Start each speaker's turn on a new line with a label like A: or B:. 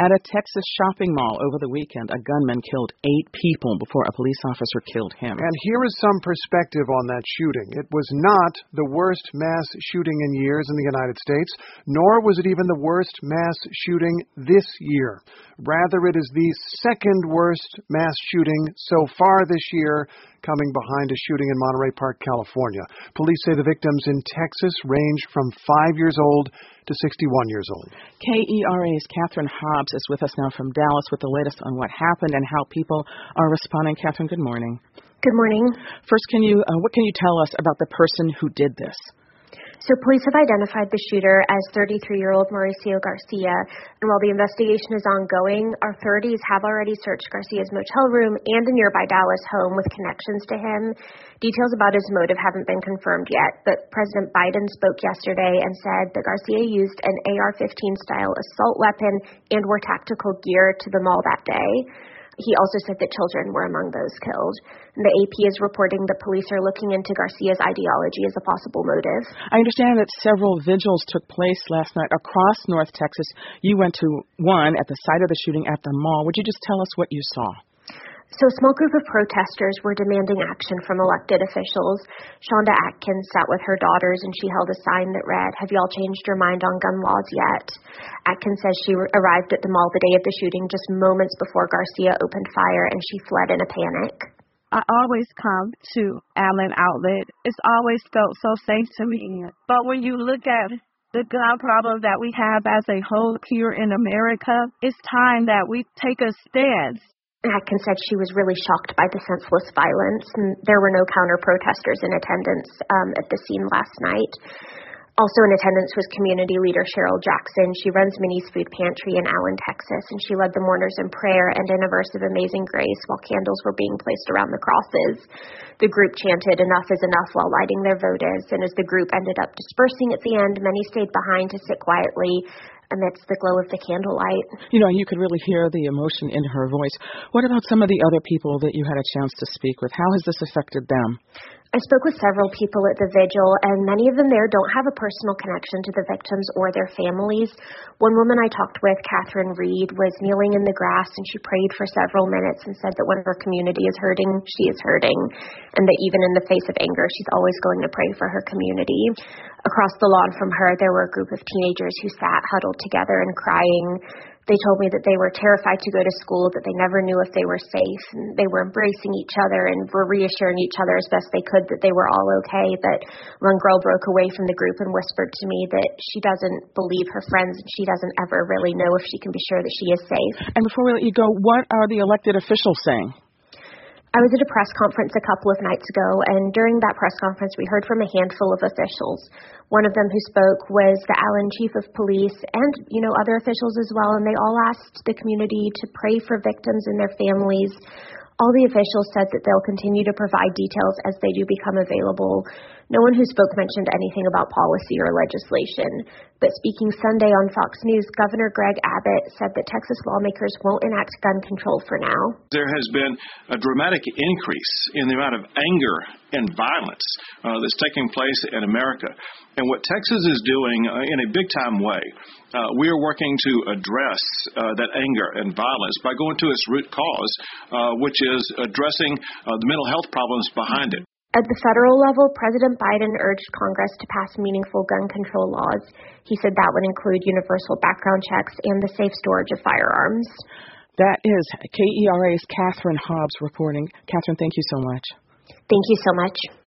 A: At a Texas shopping mall over the weekend, a gunman killed 8 people before a police officer killed him.
B: And here is some perspective on that shooting. It was not the worst mass shooting in years in the United States, nor was it even the worst mass shooting this year. Rather, it is the second worst mass shooting so far this year, coming behind a shooting in Monterey Park, California. Police say the victims in Texas range from 5 years old to 61 years old.
A: KERA's Catherine Hobbs is with us now from Dallas with the latest on what happened and how people are responding. Catherine, good morning.
C: Good morning.
A: First, what can you tell us about the person who did this?
C: So police have identified the shooter as 33-year-old Mauricio Garcia, and while the investigation is ongoing, authorities have already searched Garcia's motel room and a nearby Dallas home with connections to him. Details about his motive haven't been confirmed yet, but President Biden spoke yesterday and said that Garcia used an AR-15 style assault weapon and wore tactical gear to the mall that day. He also said that children were among those killed. And the AP is reporting that police are looking into Garcia's ideology as a possible motive.
A: I understand that several vigils took place last night across North Texas. You went to one at the site of the shooting at the mall. Would you just tell us what you saw?
C: So a small group of protesters were demanding action from elected officials. Shonda Atkins sat with her daughters and she held a sign that read, "Have y'all changed your mind on gun laws yet?" Atkins says she arrived at the mall the day of the shooting just moments before Garcia opened fire and she fled in a panic.
D: I always come to Allen Outlet. It's always felt so safe to me. But when you look at the gun problem that we have as a whole here in America, it's time that we take a stance.
C: Atkins said she was really shocked by the senseless violence, and there were no counter-protesters in attendance at the scene last night. Also in attendance was community leader Cheryl Jackson. She runs Minnie's Food Pantry in Allen, Texas, and she led the mourners in prayer and in a verse of Amazing Grace while candles were being placed around the crosses. The group chanted, "Enough is enough," while lighting their votives, and as the group ended up dispersing at the end, many stayed behind to sit quietly amidst the glow of the candlelight.
A: You could really hear the emotion in her voice. What about some of the other people that you had a chance to speak with? How has this affected them?
C: I spoke with several people at the vigil, and many of them there don't have a personal connection to the victims or their families. One woman I talked with, Catherine Reed, was kneeling in the grass, and she prayed for several minutes and said that when her community is hurting, she is hurting, and that even in the face of anger, she's always going to pray for her community. Across the lawn from her, there were a group of teenagers who sat huddled together and crying. They told me that they were terrified to go to school, that they never knew if they were safe, and they were embracing each other and were reassuring each other as best they could that they were all okay. But one girl broke away from the group and whispered to me that she doesn't believe her friends and she doesn't ever really know if she can be sure that she is safe.
A: And before we let you go, what are the elected officials saying?
C: I was at a press conference a couple of nights ago, and during that press conference, we heard from a handful of officials. One of them who spoke was the Allen Chief of Police and, other officials as well, and they all asked the community to pray for victims and their families. All the officials said that they'll continue to provide details as they do become available. No one who spoke mentioned anything about policy or legislation. But speaking Sunday on Fox News, Governor Greg Abbott said that Texas lawmakers won't enact gun control for now.
E: There has been a dramatic increase in the amount of anger and violence that's taking place in America. And what Texas is doing in a big-time way, we are working to address that anger and violence by going to its root cause, which is addressing the mental health problems behind it.
C: At the federal level, President Biden urged Congress to pass meaningful gun control laws. He said that would include universal background checks and the safe storage of firearms.
A: That is KERA's Catherine Hobbs reporting. Catherine, thank you so much.
C: Thank you so much.